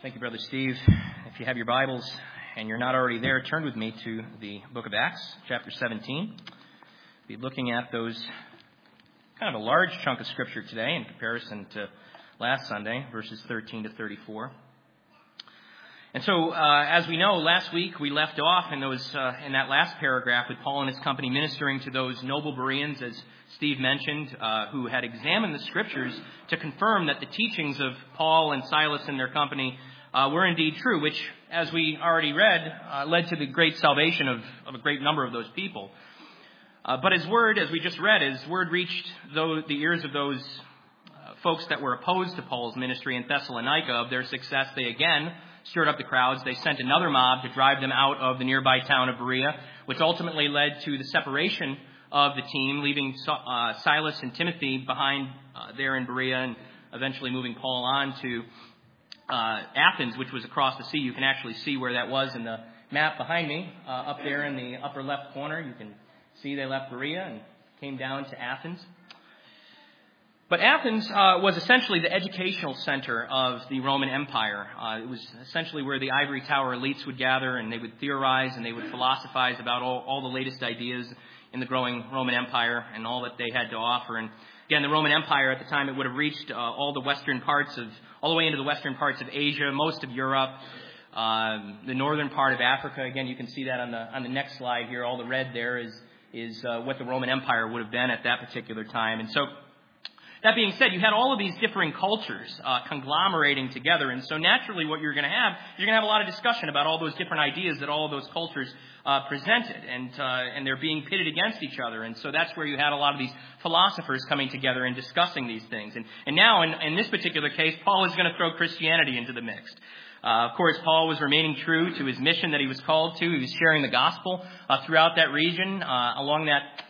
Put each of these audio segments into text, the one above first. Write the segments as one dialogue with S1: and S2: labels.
S1: Thank you, Brother Steve. If you have your Bibles and you're not already there, turn with me to the book of Acts, chapter 17. We'll be looking at those kind of a large chunk of Scripture today in comparison to last Sunday, verses 13 to 34. And so, as we know, last week we left off in that last paragraph with Paul and his company ministering to those noble Bereans, as Steve mentioned, who had examined the Scriptures to confirm that the teachings of Paul and Silas and their company were indeed true, which, as we already read, led to the great salvation of a great number of those people. But his word, as we just read, his word reached the ears of those folks that were opposed to Paul's ministry in Thessalonica. Of their success, they again stirred up the crowds. They sent another mob to drive them out of the nearby town of Berea, which ultimately led to the separation of the team, leaving Silas and Timothy behind there in Berea, and eventually moving Paul on to Athens, which was across the sea. You can actually see where that was in the map behind me, up there in the upper left corner. You can see they left Berea and came down to Athens. But Athens was essentially the educational center of the Roman Empire. It was essentially where the ivory tower elites would gather, and they would theorize and they would philosophize about all the latest ideas in the growing Roman Empire and all that they had to offer. And again, the Roman Empire at the time, it would have reached all the way into the western parts of Asia, most of Europe, the northern part of Africa. Again, you can see that on the next slide here. All the red there is what the Roman Empire would have been at that particular time. And so, that being said, you had all of these differing cultures conglomerating together, and so naturally what you're going to have a lot of discussion about all those different ideas that all of those cultures presented, and they're being pitted against each other, and so that's where you had a lot of these philosophers coming together and discussing these things. And now, in this particular case, Paul is going to throw Christianity into the mix. Of course, Paul was remaining true to his mission that he was called to. He was sharing the gospel throughout that region, along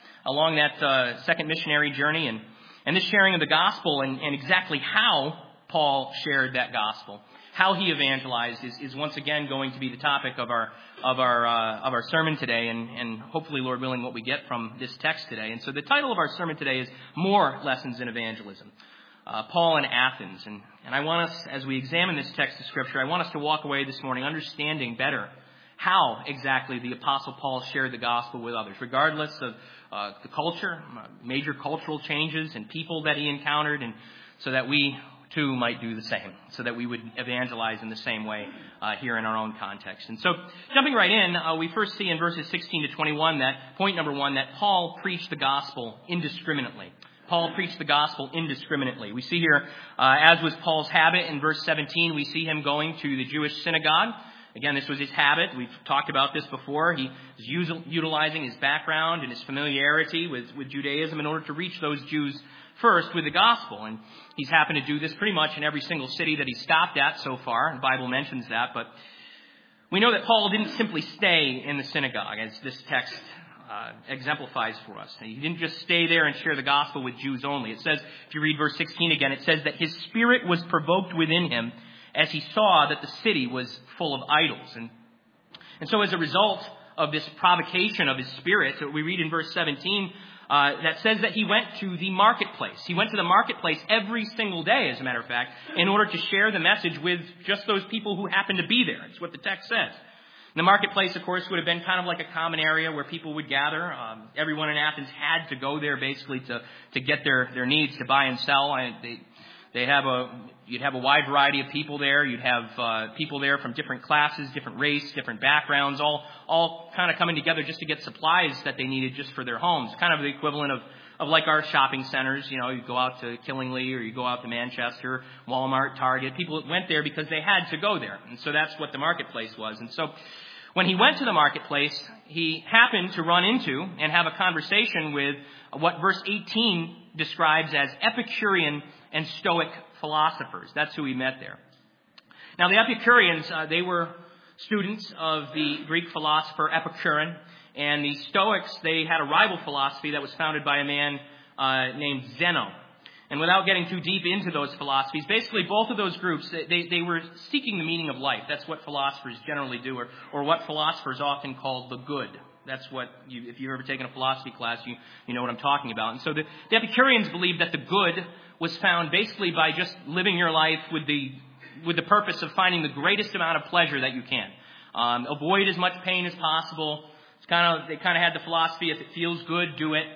S1: that second missionary journey, and this sharing of the gospel and exactly how Paul shared that gospel, how he evangelized, is once again going to be the topic of our sermon today, and hopefully, Lord willing, what we get from this text today. And so the title of our sermon today is More Lessons in Evangelism. Paul in Athens. And I want us, as we examine this text of Scripture, I want us to walk away this morning understanding better how exactly the Apostle Paul shared the gospel with others, regardless of the culture, major cultural changes and people that he encountered, and so that we too might do the same, so that we would evangelize in the same way here in our own context. And so, jumping right in, we first see in verses 16 to 21 that point number one, that Paul preached the gospel indiscriminately. Paul preached the gospel indiscriminately. We see here, as was Paul's habit in verse 17, we see him going to the Jewish synagogue. Again, this was his habit. We've talked about this before. He was utilizing his background and his familiarity with Judaism in order to reach those Jews first with the gospel. And he's happened to do this pretty much in every single city that he stopped at so far. The Bible mentions that. But we know that Paul didn't simply stay in the synagogue, as this text exemplifies for us. He didn't just stay there and share the gospel with Jews only. It says, if you read verse 16 again, it says that his spirit was provoked within him as he saw that the city was full of idols. And so as a result of this provocation of his spirit, we read in verse 17, that says that he went to the marketplace. He went to the marketplace every single day, as a matter of fact, in order to share the message with just those people who happened to be there. It's what the text says. The marketplace, of course, would have been kind of like a common area where people would gather. Everyone in Athens had to go there basically to get their needs, to buy and sell. You'd have a wide variety of people there. You'd have people there from different classes, different race, different backgrounds, all kind of coming together just to get supplies that they needed just for their homes. Kind of the equivalent of like our shopping centers. You know, you go out to Killingly or you go out to Manchester, Walmart, Target. People went there because they had to go there. And so that's what the marketplace was. And so when he went to the marketplace, he happened to run into and have a conversation with what verse 18 describes as Epicurean and Stoic philosophers. That's who he met there. Now, the Epicureans, they were students of the Greek philosopher Epicurus, and the Stoics, they had a rival philosophy that was founded by a man named Zeno. And without getting too deep into those philosophies, basically both of those groups, they were seeking the meaning of life. That's what philosophers generally do, or what philosophers often call the good. That's what, if you've ever taken a philosophy class, you know what I'm talking about. And so the Epicureans believed that the good was found basically by just living your life with the with the purpose of finding the greatest amount of pleasure that you can. Avoid as much pain as possible. They kind of had the philosophy, if it feels good, do it.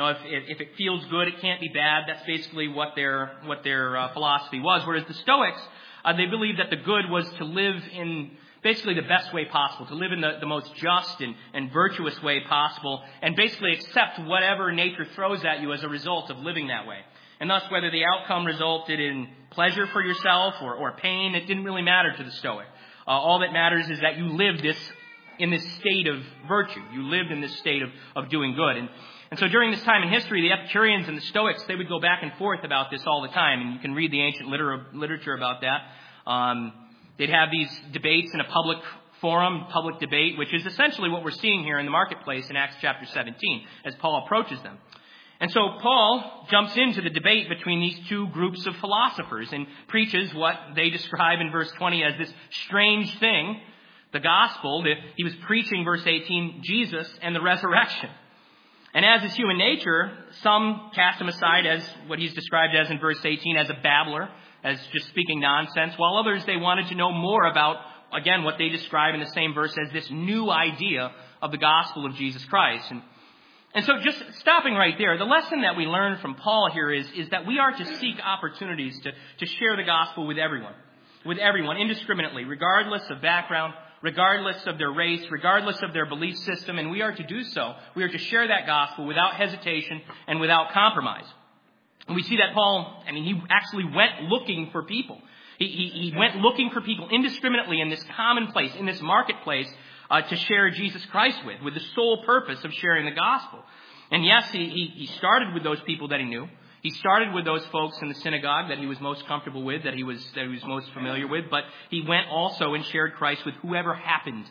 S1: If it feels good, it can't be bad. That's basically what their philosophy was. Whereas the Stoics, they believed that the good was to live in basically the best way possible, to live in the most just and virtuous way possible, and basically accept whatever nature throws at you as a result of living that way. And thus, whether the outcome resulted in pleasure for yourself or pain, it didn't really matter to the Stoic. All that matters is that you lived in this state of virtue. You lived in this state of doing good. And so during this time in history, the Epicureans and the Stoics, they would go back and forth about this all the time. And you can read the ancient literature about that. They'd have these debates in a public forum, public debate, which is essentially what we're seeing here in the marketplace in Acts chapter 17 as Paul approaches them. And so Paul jumps into the debate between these two groups of philosophers and preaches what they describe in verse 20 as this strange thing, the gospel. He was preaching, verse 18, Jesus and the resurrection. And as is human nature, some cast him aside as what he's described as in verse 18 as a babbler, as just speaking nonsense, while others, they wanted to know more about, again, what they describe in the same verse as this new idea of the gospel of Jesus Christ. And so just stopping right there, the lesson that we learn from Paul here is that we are to seek opportunities to share the gospel with everyone indiscriminately, regardless of background, regardless of their race, regardless of their belief system, and we are to do so. We are to share that gospel without hesitation and without compromise. And we see that Paul, he actually went looking for people. He went looking for people indiscriminately in this commonplace, in this marketplace, to share Jesus Christ with the sole purpose of sharing the gospel. And yes, he started with those people that he knew. He started with those folks in the synagogue that he was most comfortable with, that he was most familiar with, but he went also and shared Christ with whoever happened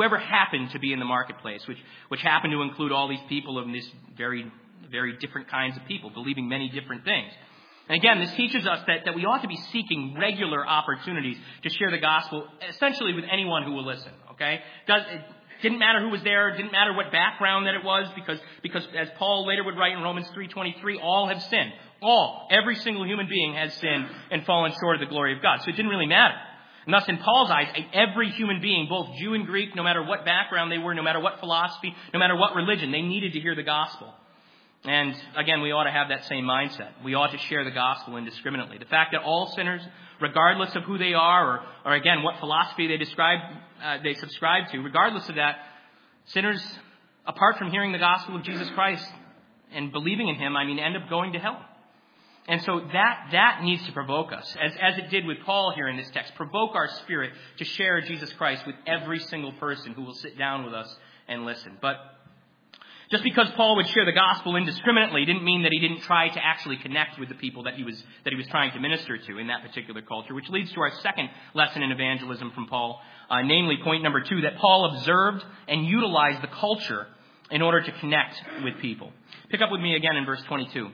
S1: to be in the marketplace, which happened to include all these people of this very, very different kinds of people, believing many different things. And again, this teaches us that we ought to be seeking regular opportunities to share the gospel, essentially with anyone who will listen, okay? It didn't matter who was there, it didn't matter what background that it was, because as Paul later would write in Romans 3:23, all have sinned. Every single human being has sinned and fallen short of the glory of God. So it didn't really matter. And thus, in Paul's eyes, every human being, both Jew and Greek, no matter what background they were, no matter what philosophy, no matter what religion, they needed to hear the gospel. And again, we ought to have that same mindset. We ought to share the gospel indiscriminately. The fact that all sinners, regardless of who they are, or again, what philosophy they subscribe to, regardless of that, sinners, apart from hearing the gospel of Jesus Christ and believing in him, end up going to hell. And so that needs to provoke us, as it did with Paul here in this text, provoke our spirit to share Jesus Christ with every single person who will sit down with us and listen. But just because Paul would share the gospel indiscriminately didn't mean that he didn't try to actually connect with the people that he was trying to minister to in that particular culture, which leads to our second lesson in evangelism from Paul, namely point number 2, that Paul observed and utilized the culture in order to connect with people. Pick up with me again in verse 22.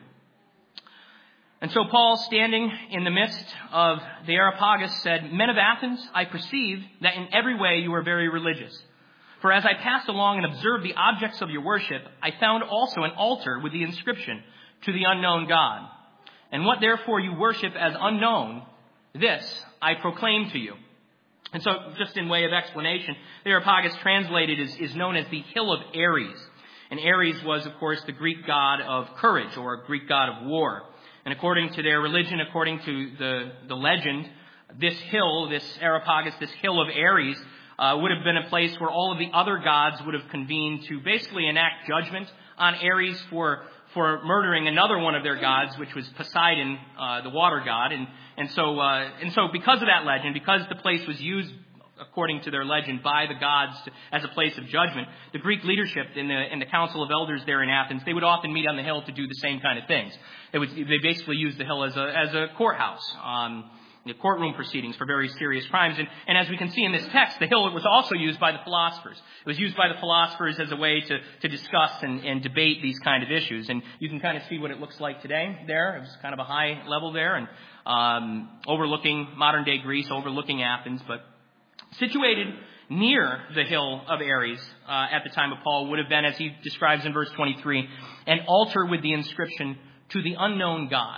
S1: And so Paul, standing in the midst of the Areopagus, said, "Men of Athens, I perceive that in every way you are very religious. For as I passed along and observed the objects of your worship, I found also an altar with the inscription, 'To the unknown God.' And what therefore you worship as unknown, this I proclaim to you." And so, just in way of explanation, the Areopagus translated is known as the Hill of Ares. And Ares was, of course, the Greek god of courage, or a Greek god of war. And according to their religion, according to the legend, this hill, this Areopagus, this Hill of Ares, would have been a place where all of the other gods would have convened to basically enact judgment on Ares for murdering another one of their gods, which was Poseidon, the water god. And so because of that legend, because the place was used according to their legend by the gods as a place of judgment, the Greek leadership in the Council of Elders there in Athens, they would often meet on the hill to do the same kind of things. They basically used the hill as a courthouse. Courtroom proceedings for very serious crimes. And as we can see in this text, the hill was also used by the philosophers. It was used by the philosophers as a way to discuss and debate these kind of issues. And you can kind of see what it looks like today there. It was kind of a high level there and overlooking modern-day Greece, overlooking Athens. But situated near the Hill of Ares at the time of Paul would have been, as he describes in verse 23, an altar with the inscription, "To the unknown God."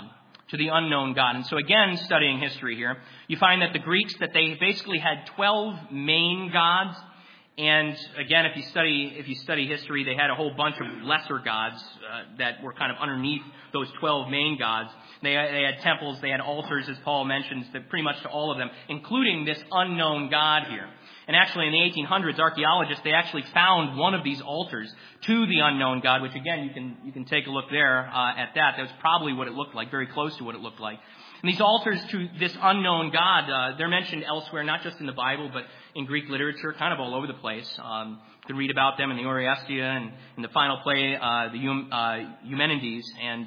S1: to the unknown God. And so again, studying history here, you find that the Greeks, that they basically had 12 main gods. And again, if you study history, they had a whole bunch of lesser gods that were kind of underneath those 12 main gods. They had temples, they had altars, as Paul mentions, that pretty much to all of them, including this unknown God here. And actually, in the 1800s, archaeologists, they actually found one of these altars to the unknown God, which again, you can take a look there at that. That was probably what it looked like, very close to what it looked like. And these altars to this unknown God, they're mentioned elsewhere, not just in the Bible, but in Greek literature, kind of all over the place. You can read about them in the Oresteia and in the final play, the Eumenides.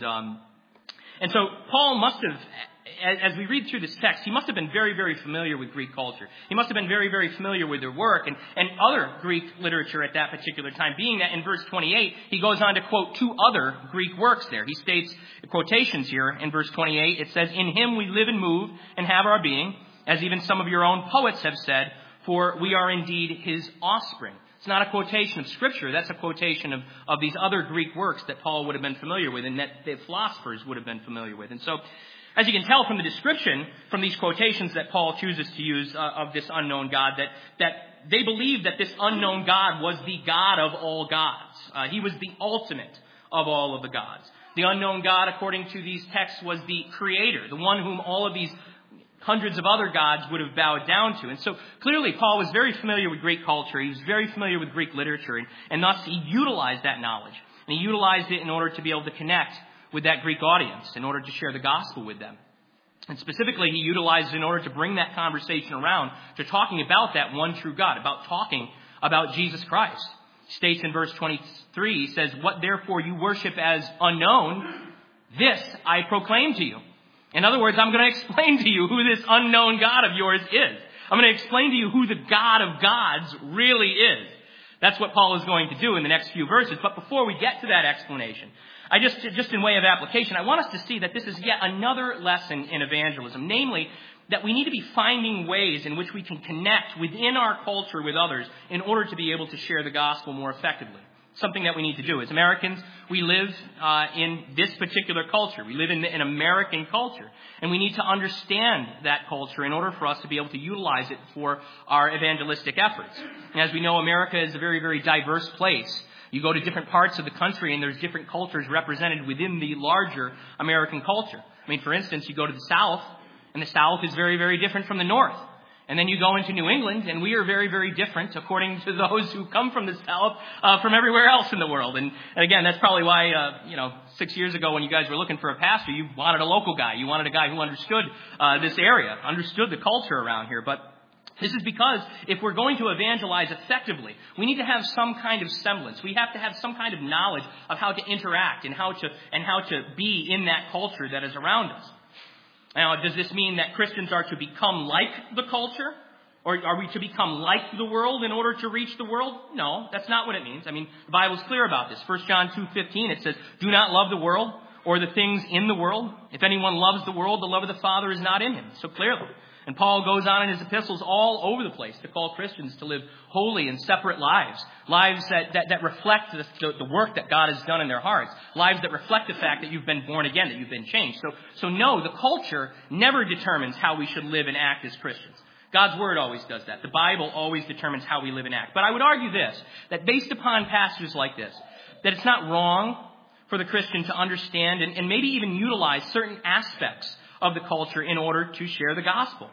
S1: And so Paul must have, as we read through this text, he must have been very, very familiar with Greek culture. He must have been very, very familiar with their work and other Greek literature at that particular time, being that in verse 28, he goes on to quote two other Greek works there. He states quotations here in verse 28. It says, "In him we live and move and have our being, as even some of your own poets have said, for we are indeed his offspring." It's not a quotation of Scripture. That's a quotation of these other Greek works that Paul would have been familiar with and that the philosophers would have been familiar with. And so, as you can tell from the description, from these quotations that Paul chooses to use of this unknown God, that they believed that this unknown God was the God of all gods. He was the ultimate of all of the gods. The unknown God, according to these texts, was the creator, the one whom all of these hundreds of other gods would have bowed down to. And so clearly Paul was very familiar with Greek culture. He was very familiar with Greek literature, and thus he utilized that knowledge. And he utilized it in order to be able to connect with that Greek audience, in order to share the gospel with them. And specifically, he utilized it in order to bring that conversation around to talking about that one true God, about talking about Jesus Christ. He states in verse 23, he says, "What therefore you worship as unknown, this I proclaim to you." In other words, I'm going to explain to you who this unknown God of yours is. I'm going to explain to you who the God of gods really is. That's what Paul is going to do in the next few verses. But before we get to that explanation, I just in way of application, I want us to see that this is yet another lesson in evangelism, namely that we need to be finding ways in which we can connect within our culture with others in order to be able to share the gospel more effectively. Something that we need to do. As Americans, we live in this particular culture. We live in American culture. And we need to understand that culture in order for us to be able to utilize it for our evangelistic efforts. And as we know, America is a very, very diverse place. You go to different parts of the country and there's different cultures represented within the larger American culture. I mean, for instance, you go to the South, and the South is very, very different from the North. And then you go into New England, and we are very, very different, according to those who come from the South, from everywhere else in the world. And again, that's probably why, 6 years ago when you guys were looking for a pastor, you wanted a local guy. You wanted a guy who understood this area, understood the culture around here. But this is because if we're going to evangelize effectively, we need to have some kind of semblance. We have to have some kind of knowledge of how to interact and how to be in that culture that is around us. Now, does this mean that Christians are to become like the culture? Or are we to become like the world in order to reach the world? No, that's not what it means. I mean, the Bible's clear about this. 1 John 2:15, it says, "Do not love the world or the things in the world. If anyone loves the world, the love of the Father is not in him." So clearly. And Paul goes on in his epistles all over the place to call Christians to live holy and separate lives. Lives that reflect the work that God has done in their hearts. Lives that reflect the fact that you've been born again, that you've been changed. So no, the culture never determines how we should live and act as Christians. God's Word always does that. The Bible always determines how we live and act. But I would argue this, that based upon passages like this, that it's not wrong for the Christian to understand and maybe even utilize certain aspects of the culture in order to share the gospel.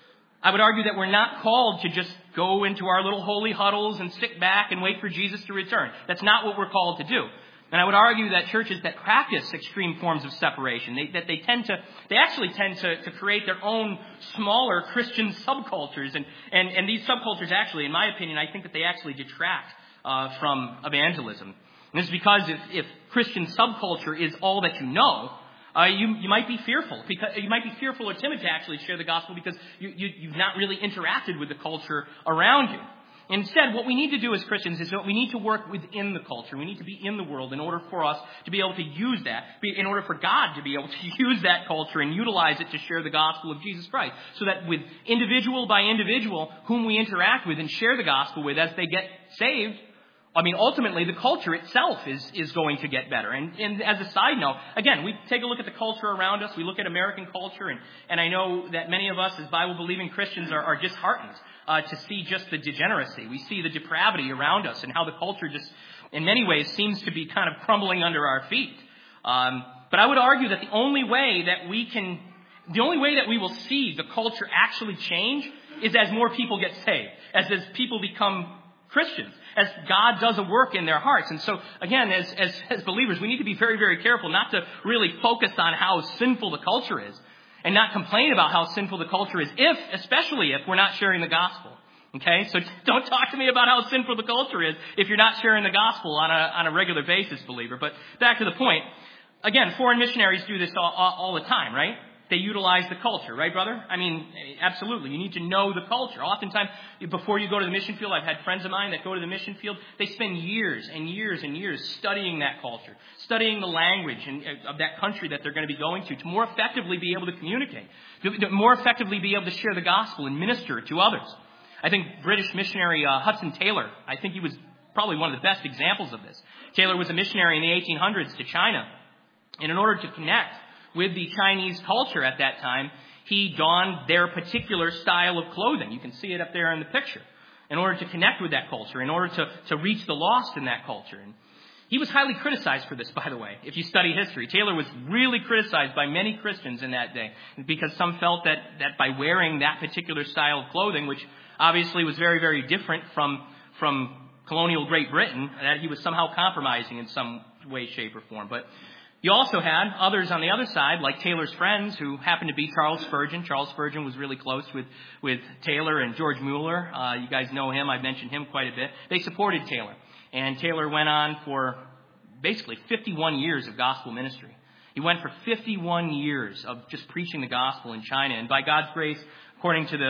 S1: I would argue that we're not called to just go into our little holy huddles and sit back and wait for Jesus to return. That's not what we're called to do. And I would argue that churches that practice extreme forms of separation, they actually tend to create their own smaller Christian subcultures. And these subcultures actually, in my opinion, I think that they actually detract from evangelism. And this is because if Christian subculture is all that you know, you might be fearful. You might be fearful or timid to actually share the gospel because you've not really interacted with the culture around you. Instead, what we need to do as Christians is that we need to work within the culture. We need to be in the world in order for us to be able to use that, in order for God to be able to use that culture and utilize it to share the gospel of Jesus Christ. So that with individual by individual whom we interact with and share the gospel with as they get saved, ultimately the culture itself is going to get better. And as a side note, again, we take a look at the culture around us. We look at American culture, and I know that many of us as Bible-believing Christians are disheartened to see just the degeneracy. We see the depravity around us and how the culture just, in many ways, seems to be kind of crumbling under our feet. But I would argue that the only way that we will see the culture actually change is as more people get saved, as people become Christians, as God does a work in their hearts. And so, again, as believers, we need to be very, very careful not to really focus on how sinful the culture is and not complain about how sinful the culture is, especially if we're not sharing the gospel. Okay? So don't talk to me about how sinful the culture is if you're not sharing the gospel on a regular basis, believer. But back to the point. Again, foreign missionaries do this all the time, right? They utilize the culture, right, brother? I mean, absolutely. You need to know the culture. Oftentimes, before you go to the mission field, I've had friends of mine that go to the mission field. They spend years and years and years studying that culture, studying the language of that country that they're going to be going to more effectively be able to communicate, to more effectively be able to share the gospel and minister to others. I think British missionary Hudson Taylor, I think he was probably one of the best examples of this. Taylor was a missionary in the 1800s to China. And in order to connect with the Chinese culture at that time, he donned their particular style of clothing. You can see it up there in the picture. In order to connect with that culture, in order to reach the lost in that culture. And he was highly criticized for this, by the way, if you study history. Taylor was really criticized by many Christians in that day because some felt that by wearing that particular style of clothing, which obviously was very, very different from colonial Great Britain, that he was somehow compromising in some way, shape, or form. But you also had others on the other side, like Taylor's friends, who happened to be Charles Spurgeon. Charles Spurgeon was really close with Taylor and George Mueller. You guys know him. I've mentioned him quite a bit. They supported Taylor. And Taylor went on for basically 51 years of gospel ministry. He went for 51 years of just preaching the gospel in China. And by God's grace, according to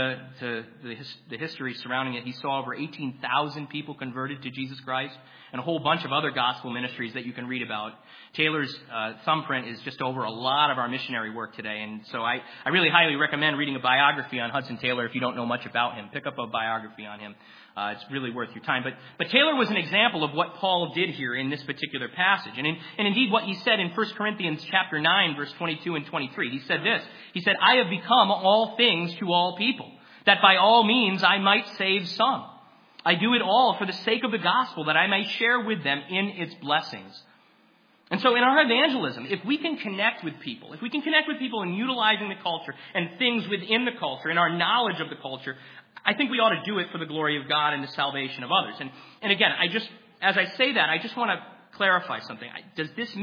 S1: the history surrounding it, he saw over 18,000 people converted to Jesus Christ and a whole bunch of other gospel ministries that you can read about. Taylor's thumbprint is just over a lot of our missionary work today. And so I really highly recommend reading a biography on Hudson Taylor if you don't know much about him. Pick up a biography on him. It's really worth your time. But Taylor was an example of what Paul did here in this particular passage. And indeed what he said in 1 Corinthians chapter 9, verse 22 and 23. He said this. He said, I have become all things to all people, that by all means I might save some. I do it all for the sake of the gospel, that I may share with them in its blessings. And so in our evangelism, if we can connect with people in utilizing the culture and things within the culture and our knowledge of the culture, I think we ought to do it for the glory of God and the salvation of others. And again, as I say that, I just want to clarify something. Does this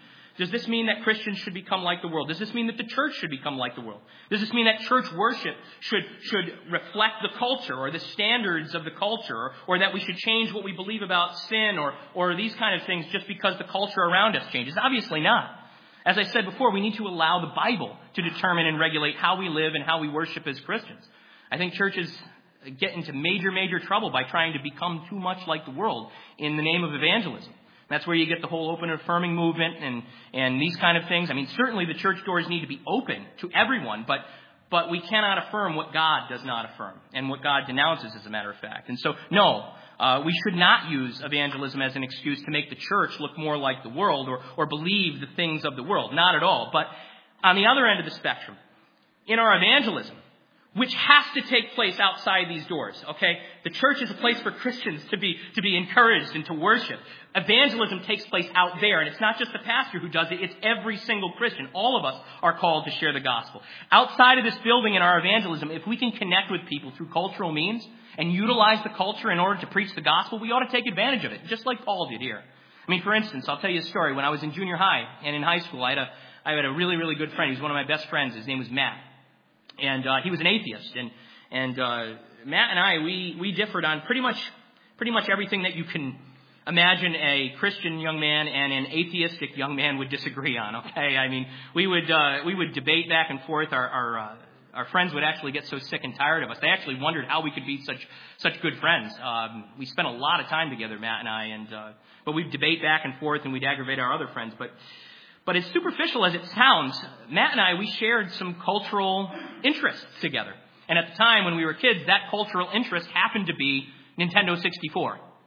S1: mean that Christians should become like the world? Does this mean that the church should become like the world? Does this mean that church worship should reflect the culture or the standards of the culture, or that we should change what we believe about sin or these kind of things just because the culture around us changes? Obviously not. As I said before, we need to allow the Bible to determine and regulate how we live and how we worship as Christians. I think churches get into major, major trouble by trying to become too much like the world in the name of evangelism. That's where you get the whole open and affirming movement and these kind of things. I mean, certainly the church doors need to be open to everyone, but we cannot affirm what God does not affirm and what God denounces, as a matter of fact. And so, no, we should not use evangelism as an excuse to make the church look more like the world or believe the things of the world. Not at all. But on the other end of the spectrum, in our evangelism, which has to take place outside these doors, okay? The church is a place for Christians to be encouraged and to worship. Evangelism takes place out there, and it's not just the pastor who does it, it's every single Christian. All of us are called to share the gospel. Outside of this building in our evangelism, if we can connect with people through cultural means and utilize the culture in order to preach the gospel, we ought to take advantage of it, just like Paul did here. I mean, for instance, I'll tell you a story. When I was in junior high and in high school, I had a really, really good friend. He was one of my best friends. His name was Matt. And he was an atheist, and Matt and I we differed on pretty much everything that you can imagine a Christian young man and an atheistic young man would disagree on. Okay, I mean we would debate back and forth. Our friends would actually get so sick and tired of us. They actually wondered how we could be such good friends. We spent a lot of time together, Matt and I, but we'd debate back and forth and we'd aggravate our other friends, But as superficial as it sounds, Matt and I, we shared some cultural interests together. And at the time when we were kids, that cultural interest happened to be Nintendo 64.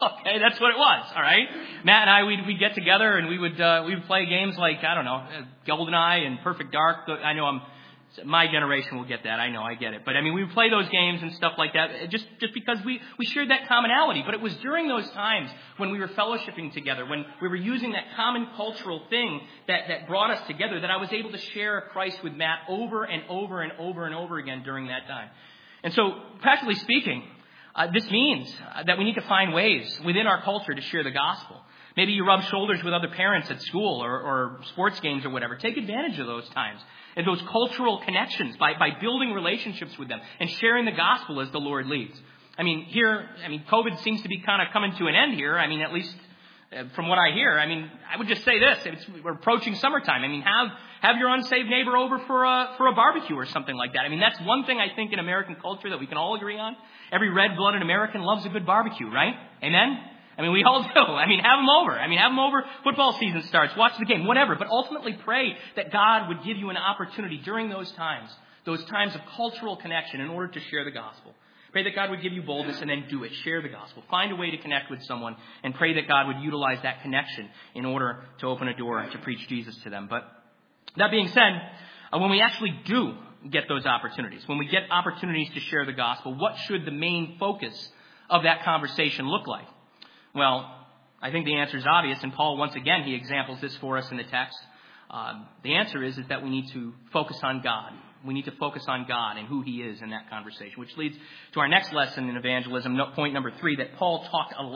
S1: Okay, that's what it was, all right? Matt and I, we'd get together and we would play games like, I don't know, GoldenEye and Perfect Dark. I know my generation will get that. I get it. But I mean, we would play those games and stuff like that just because we shared that commonality. But it was during those times when we were fellowshipping together, when we were using that common cultural thing that brought us together, that I was able to share Christ with Matt over and over and over and over again during that time. And so, practically speaking, this means that we need to find ways within our culture to share the gospel. Maybe you rub shoulders with other parents at school or sports games or whatever. Take advantage of those times and those cultural connections by building relationships with them and sharing the gospel as the Lord leads. COVID seems to be kind of coming to an end here. At least from what I hear. I would just say this. We're approaching summertime. Have your unsaved neighbor over for a barbecue or something like that. That's one thing I think in American culture that we can all agree on. Every red-blooded American loves a good barbecue, right? Amen? We all do. Have them over. Have them over. Football season starts. Watch the game. Whatever. But ultimately pray that God would give you an opportunity during those times of cultural connection in order to share the gospel. Pray that God would give you boldness and then do it. Share the gospel. Find a way to connect with someone and pray that God would utilize that connection in order to open a door to preach Jesus to them. But that being said, when we actually do get those opportunities, when we get opportunities to share the gospel, what should the main focus of that conversation look like? Well, I think the answer is obvious, and Paul, once again, he examples this for us in the text. The answer is that we need to focus on God. We need to focus on God and who he is in that conversation, which leads to our next lesson in evangelism, point number 3, that Paul talked a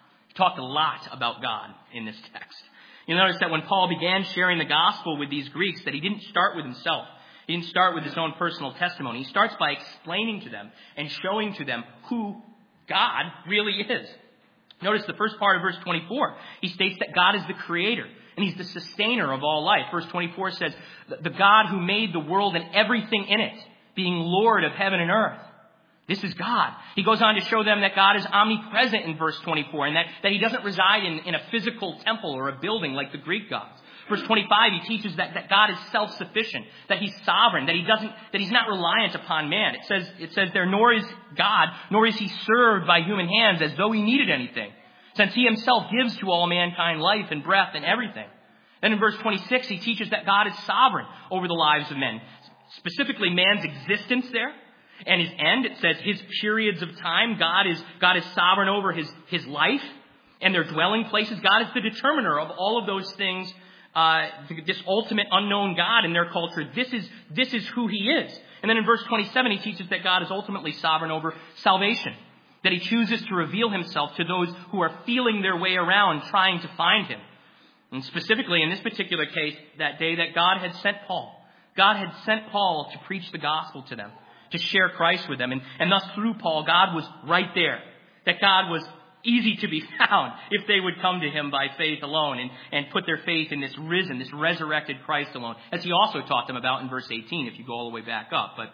S1: lot about God in this text. You'll notice that when Paul began sharing the gospel with these Greeks, that he didn't start with himself. He didn't start with his own personal testimony. He starts by explaining to them and showing to them who God really is. Notice the first part of verse 24. He states that God is the creator and he's the sustainer of all life. Verse 24 says, the God who made the world and everything in it, being Lord of heaven and earth. This is God. He goes on to show them that God is omnipresent in verse 24 and that he doesn't reside in a physical temple or a building like the Greek gods. Verse 25, he teaches that God is self-sufficient, that he's sovereign, that he's not reliant upon man. It says there, nor is he served by human hands as though he needed anything, since he himself gives to all mankind life and breath and everything. Then in verse 26, he teaches that God is sovereign over the lives of men, specifically man's existence there and his end. It says his periods of time. God is sovereign over his life and their dwelling places. God is the determiner of all of those things. This ultimate unknown God in their culture, this is who he is. And then in verse 27, he teaches that God is ultimately sovereign over salvation, that he chooses to reveal himself to those who are feeling their way around trying to find him. And specifically in this particular case, that day that God had sent Paul. God had sent Paul to preach the gospel to them, to share Christ with them. And thus through Paul, God was right there. That God was easy to be found if they would come to him by faith alone and put their faith in this risen, this resurrected Christ alone, as he also taught them about in verse 18, if you go all the way back up. But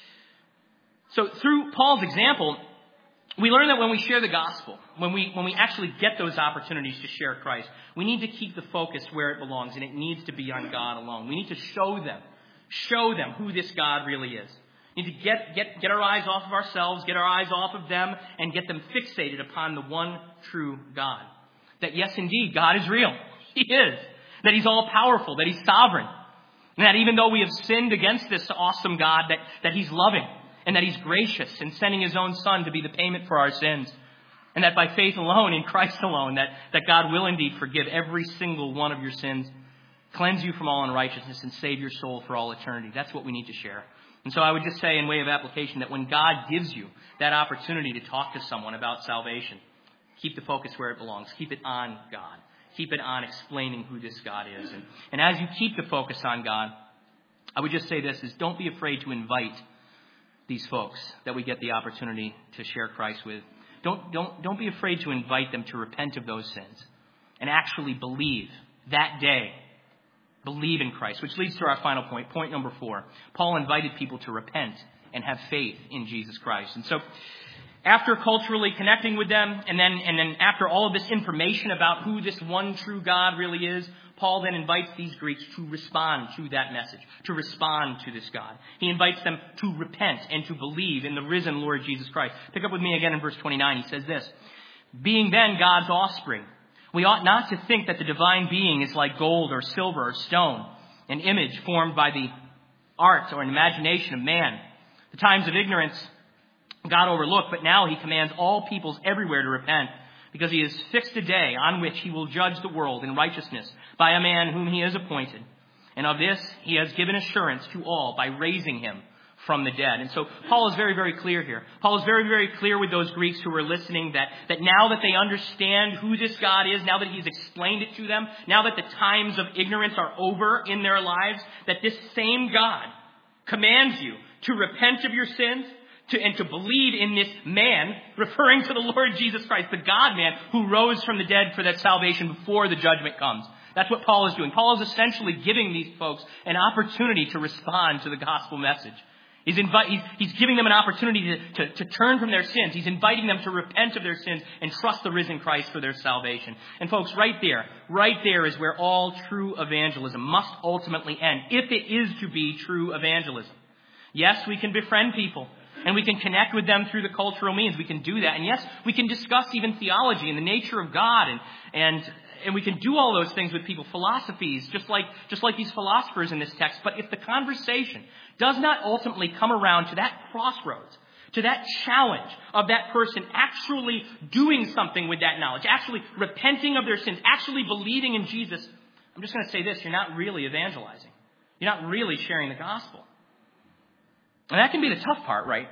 S1: so through Paul's example, we learn that when we share the gospel, when we actually get those opportunities to share Christ, we need to keep the focus where it belongs, and it needs to be on God alone. We need to show them who this God really is. We need to get our eyes off of ourselves, get our eyes off of them, and get them fixated upon the one true God. That yes, indeed, God is real. He is. That he's all powerful, that he's sovereign. And that even though we have sinned against this awesome God, that he's loving and that he's gracious in sending his own son to be the payment for our sins. And that by faith alone, in Christ alone, that God will indeed forgive every single one of your sins, cleanse you from all unrighteousness, and save your soul for all eternity. That's what we need to share. And so I would just say in way of application that when God gives you that opportunity to talk to someone about salvation, keep the focus where it belongs. Keep it on God. Keep it on explaining who this God is. And as you keep the focus on God, I would just say this, is don't be afraid to invite these folks that we get the opportunity to share Christ with. Don't be afraid to invite them to repent of those sins and actually believe that day. Believe in Christ, which leads to our final point, point number 4. Paul invited people to repent and have faith in Jesus Christ. And so after culturally connecting with them and then after all of this information about who this one true God really is, Paul then invites these Greeks to respond to that message, to respond to this God. He invites them to repent and to believe in the risen Lord Jesus Christ. Pick up with me again in verse 29. He says this, being then God's offspring, we ought not to think that the divine being is like gold or silver or stone, an image formed by the art or an imagination of man. The times of ignorance God overlooked, but now he commands all peoples everywhere to repent, because he has fixed a day on which he will judge the world in righteousness by a man whom he has appointed. And of this he has given assurance to all by raising him from the dead. And so Paul is very, very clear here. Paul is very, very clear with those Greeks who were listening that now that they understand who this God is, now that he's explained it to them, now that the times of ignorance are over in their lives, that this same God commands you to repent of your sins, and to believe in this man, referring to the Lord Jesus Christ, the God-man who rose from the dead for that salvation before the judgment comes. That's what Paul is doing. Paul is essentially giving these folks an opportunity to respond to the gospel message. He's giving them an opportunity to turn from their sins. He's inviting them to repent of their sins and trust the risen Christ for their salvation. And folks, right there is where all true evangelism must ultimately end, if it is to be true evangelism. Yes, we can befriend people. And we can connect with them through the cultural means. We can do that. And yes, we can discuss even theology and the nature of God. And we can do all those things with people, philosophies, just like these philosophers in this text. But if the conversation does not ultimately come around to that crossroads, to that challenge of that person actually doing something with that knowledge, actually repenting of their sins, actually believing in Jesus, I'm just going to say this, you're not really evangelizing. You're not really sharing the gospel. And that can be the tough part, right?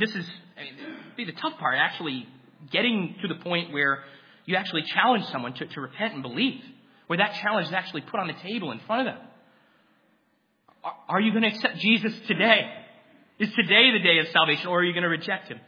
S1: Be the tough part, actually getting to the point where you actually challenge someone to repent and believe, where that challenge is actually put on the table in front of them. Are you going to accept Jesus today? Is today the day of salvation, or are you going to reject him?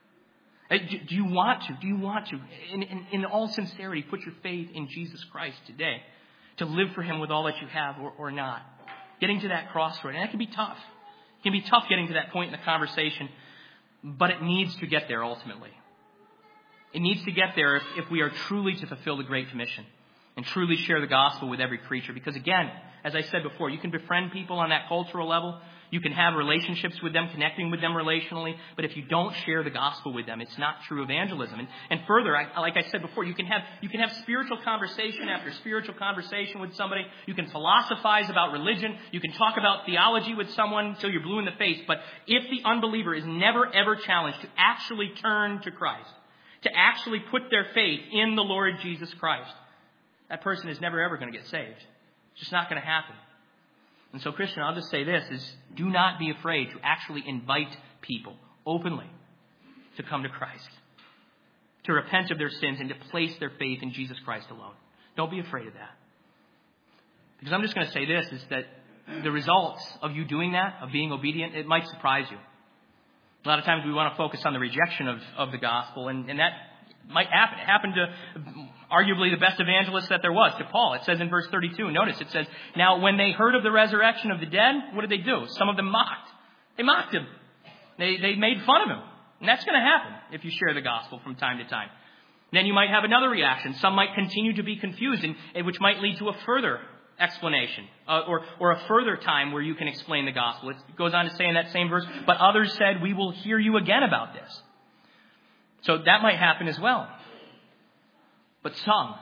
S1: Do you want to, in all sincerity, put your faith in Jesus Christ today, to live for him with all that you have, or not? Getting to that crossroad, and that can be tough. It can be tough getting to that point in the conversation, but it needs to get there ultimately. It needs to get there if we are truly to fulfill the Great Commission and truly share the gospel with every creature. Because again, as I said before, you can befriend people on that cultural level. You can have relationships with them, connecting with them relationally. But if you don't share the gospel with them, it's not true evangelism. And further, like I said before, you can have spiritual conversation after spiritual conversation with somebody. You can philosophize about religion. You can talk about theology with someone until you're blue in the face. But if the unbeliever is never, ever challenged to actually turn to Christ, to actually put their faith in the Lord Jesus Christ, that person is never, ever going to get saved. It's just not going to happen. And so, Christian, I'll just say this, is do not be afraid to actually invite people openly to come to Christ, to repent of their sins and to place their faith in Jesus Christ alone. Don't be afraid of that. Because I'm just going to say this, is that the results of you doing that, of being obedient, it might surprise you. A lot of times we want to focus on the rejection of the gospel, and that might happen. It happened to arguably the best evangelist that there was, to Paul. It says in verse 32, notice, it says, now when they heard of the resurrection of the dead, what did they do? Some of them mocked. They mocked him. They made fun of him. And that's going to happen if you share the gospel from time to time. Then you might have another reaction. Some might continue to be confused, and which might lead to a further explanation or a further time where you can explain the gospel. It goes on to say in that same verse, but others said, we will hear you again about this. So that might happen as well. But some,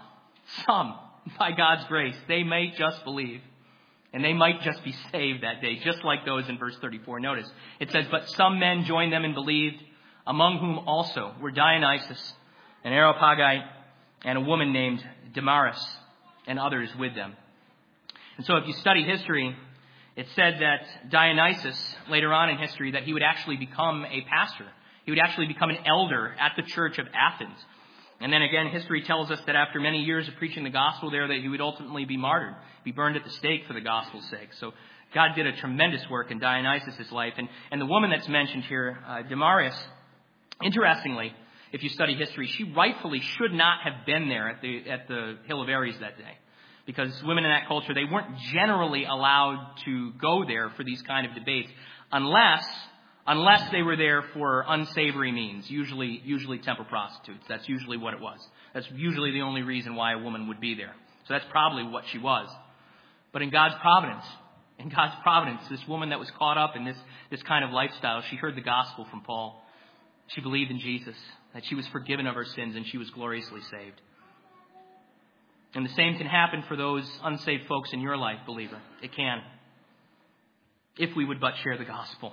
S1: by God's grace, they may just believe. And they might just be saved that day, just like those in verse 34. Notice, it says, but some men joined them and believed, among whom also were Dionysus, an Areopagite, and a woman named Damaris, and others with them. And so if you study history, it said that Dionysus, later on in history, that he would actually become a pastor. He would actually become an elder at the church of Athens. And then again, history tells us that after many years of preaching the gospel there, that he would ultimately be martyred, be burned at the stake for the gospel's sake. So God did a tremendous work in Dionysus' life. And the woman that's mentioned here, Damaris, interestingly, if you study history, she rightfully should not have been there at the Hill of Ares that day. Because women in that culture, they weren't generally allowed to go there for these kind of debates unless they were there for unsavory means, usually temple prostitutes. That's usually what it was. That's usually the only reason why a woman would be there. So that's probably what she was. But in God's providence, this woman that was caught up in this kind of lifestyle, she heard the gospel from Paul. She believed in Jesus, that she was forgiven of her sins, and she was gloriously saved. And the same can happen for those unsaved folks in your life, believer. It can. If we would but share the gospel.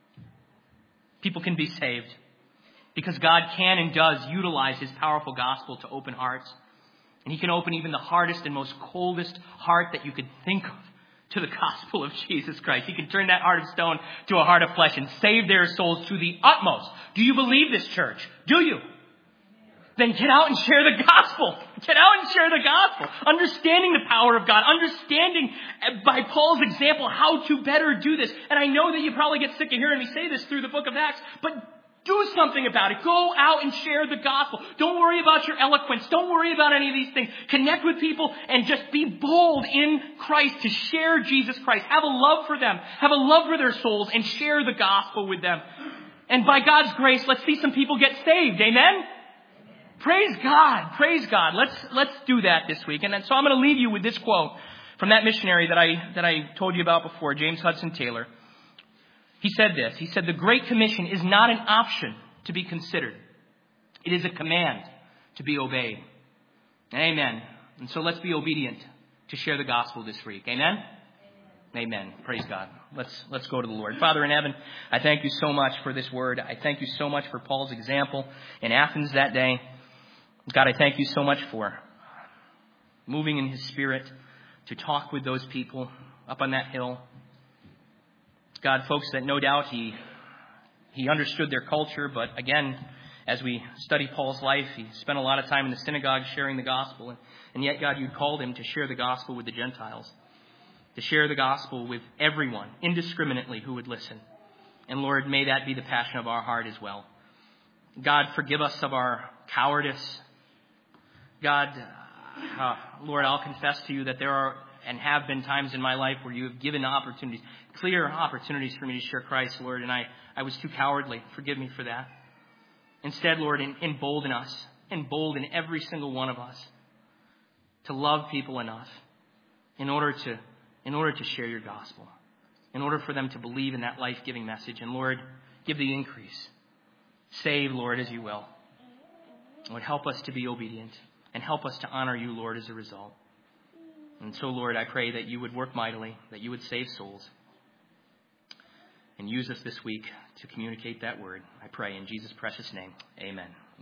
S1: People can be saved because God can and does utilize His powerful gospel to open hearts. And He can open even the hardest and most coldest heart that you could think of to the gospel of Jesus Christ. He can turn that heart of stone to a heart of flesh and save their souls to the utmost. Do you believe this, church? Do you? Then get out and share the gospel. Get out and share the gospel. Understanding the power of God. Understanding by Paul's example how to better do this. And I know that you probably get sick of hearing me say this through the book of Acts, but do something about it. Go out and share the gospel. Don't worry about your eloquence. Don't worry about any of these things. Connect with people and just be bold in Christ to share Jesus Christ. Have a love for them. Have a love for their souls and share the gospel with them. And by God's grace, let's see some people get saved. Amen? Praise God. Praise God. Let's do that this week. And so I'm going to leave you with this quote from that missionary that I told you about before, James Hudson Taylor. He said this. He said, "The Great Commission is not an option to be considered. It is a command to be obeyed." Amen. And so let's be obedient to share the gospel this week. Amen? Amen. Praise God. Let's go to the Lord. Father in heaven, I thank you so much for this word. I thank you so much for Paul's example in Athens that day. God, I thank you so much for moving in His Spirit to talk with those people up on that hill. God, folks that no doubt he understood their culture, but again, as we study Paul's life, he spent a lot of time in the synagogue sharing the gospel, and yet, God, you called him to share the gospel with the Gentiles, to share the gospel with everyone, indiscriminately, who would listen. And Lord, may that be the passion of our heart as well. God, forgive us of our cowardice. God, Lord, I'll confess to you that there are and have been times in my life where you have given opportunities, clear opportunities for me to share Christ, Lord, and I was too cowardly. Forgive me for that. Instead, Lord, embolden us, embolden every single one of us to love people enough in order to share your gospel, in order for them to believe in that life-giving message. And Lord, give the increase. Save, Lord, as you will. Lord, help us to be obedient and help us to honor you, Lord, as a result. And so, Lord, I pray that you would work mightily, that you would save souls, and use us this week to communicate that word. I pray in Jesus' precious name. Amen.